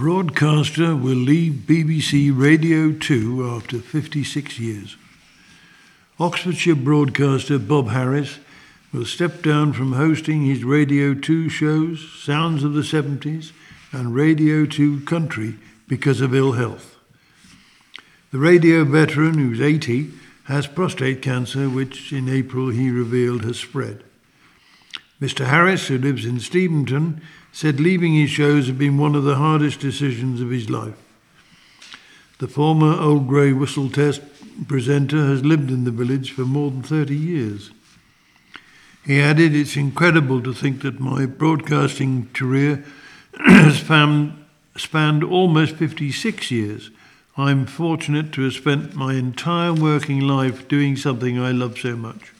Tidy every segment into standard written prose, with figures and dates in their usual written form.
Broadcaster will leave BBC Radio 2 after 56 years. Oxfordshire broadcaster Bob Harris will step down from hosting his Radio 2 shows, Sounds of the 70s and Radio 2 Country, because of ill health. The radio veteran, who's 80, has prostate cancer, which in April he revealed has spread. Mr. Harris, who lives in Steventon, said leaving his shows had been one of the hardest decisions of his life. The former Old Grey Whistle Test presenter has lived in the village for more than 30 years. He added, "It's incredible to think that my broadcasting career has spanned almost 56 years. I'm fortunate to have spent my entire working life doing something I love so much.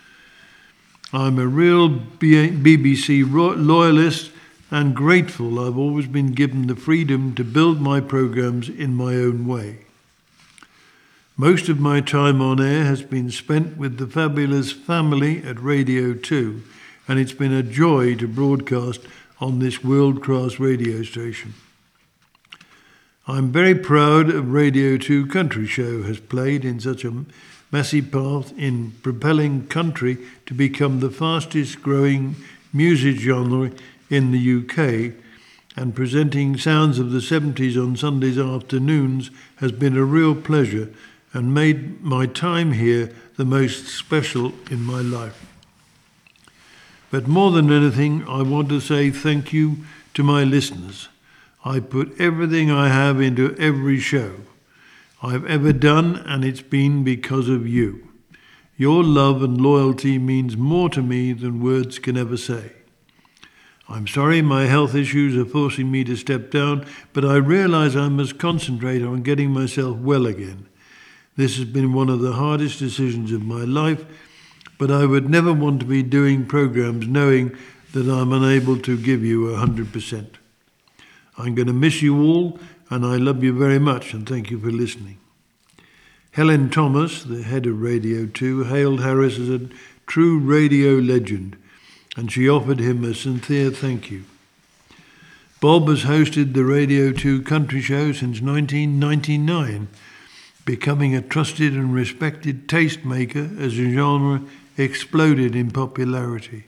I'm a real BBC loyalist and grateful I've always been given the freedom to build my programmes in my own way. Most of my time on air has been spent with the fabulous family at Radio 2, and it's been a joy to broadcast on this world-class radio station. I'm very proud of Radio 2 Country Show has played in such a massive part in propelling country to become the fastest growing music genre in the UK, and presenting Sounds of the 70s on Sundays afternoons has been a real pleasure and made my time here the most special in my life. But more than anything, I want to say thank you to my listeners. I put everything I have into every show I've ever done, and it's been because of you. Your love and loyalty means more to me than words can ever say. I'm sorry my health issues are forcing me to step down, but I realise I must concentrate on getting myself well again. This has been one of the hardest decisions of my life, but I would never want to be doing programmes knowing that I'm unable to give you 100%. I'm going to miss you all, and I love you very much, and thank you for listening." Helen Thomas, the head of Radio 2, hailed Harris as a true radio legend, and she offered him a sincere thank you. Bob has hosted the Radio 2 Country Show since 1999, becoming a trusted and respected tastemaker as the genre exploded in popularity.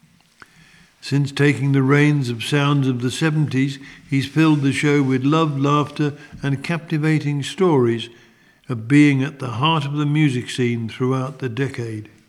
Since taking the reins of Sounds of the 70s, he's filled the show with love, laughter and captivating stories of being at the heart of the music scene throughout the decade.